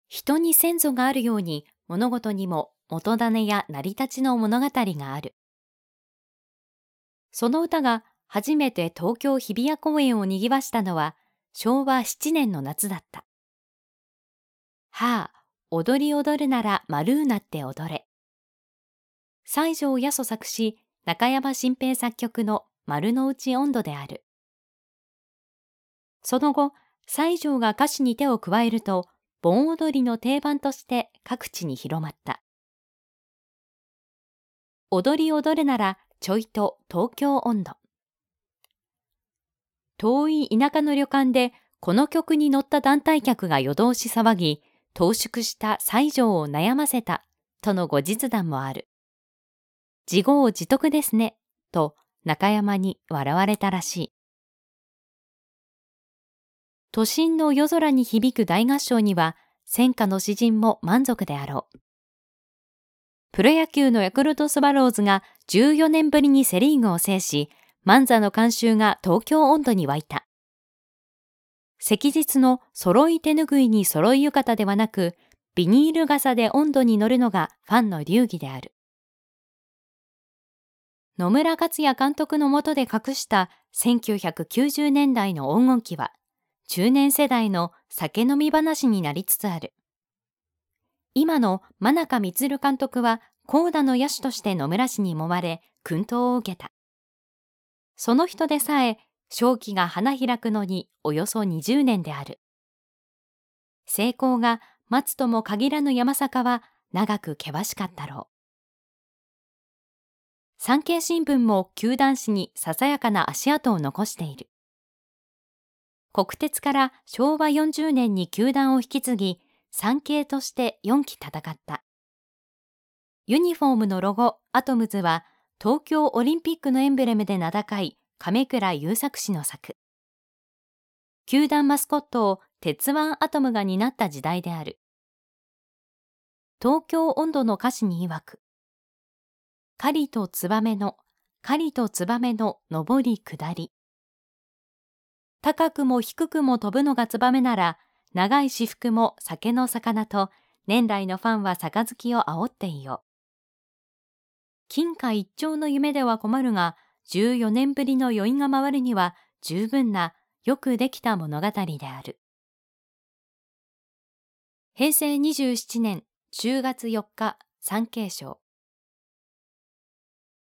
人に先祖があるように物事にも元種や成り立ちの物語がある。その歌が初めて東京日比谷公園を賑わしたのは昭和7年の夏だった。はあ、踊り踊るなら丸うなって踊れ。西条八十作詞、中山新平作曲の丸の内音頭である。その後、西条が歌詞に手を加えると、盆踊りの定番として各地に広まった。踊り踊るならちょいと東京音頭。遠い田舎の旅館でこの曲に乗った団体客が夜通し騒ぎ、投縮した西条を悩ませたとの後日談もある。自業自得ですね、と中山に笑われたらしい。都心の夜空に響く大合唱には戦火の詩人も満足であろう。プロ野球のヤクルトスワローズが14年ぶりにセリーグを制し、万座の観衆が東京音頭に沸いた。昔日の揃い手ぬぐいに揃い浴衣ではなく、ビニール傘で音頭に乗るのがファンの流儀である。野村克也監督の下で隠した1990年代の黄金期は、中年世代の酒飲み話になりつつある。今の真中満監督は、コーダの野手として野村氏に揉まれ、薫陶を受けた。その人でさえ、勝機が花開くのにおよそ20年である。成功が待つとも限らぬ山坂は長く険しかったろう。産経新聞も球団史にささやかな足跡を残している。国鉄から昭和40年に球団を引き継ぎ、産経として4期戦った。ユニフォームのロゴ、アトムズは、東京オリンピックのエンブレムで名高い亀倉優作氏の作。球団マスコットを鉄腕アトムが担った時代である。東京音頭の歌詞に曰く、狩りとツバメの上り下り。高くも低くも飛ぶのがツバメなら、長い私服も酒の魚と、年来のファンは杯を煽っていよう。金貨一丁の夢では困るが、14年ぶりの酔いが回るには十分な、よくできた物語である。平成27年10月4日、産経省。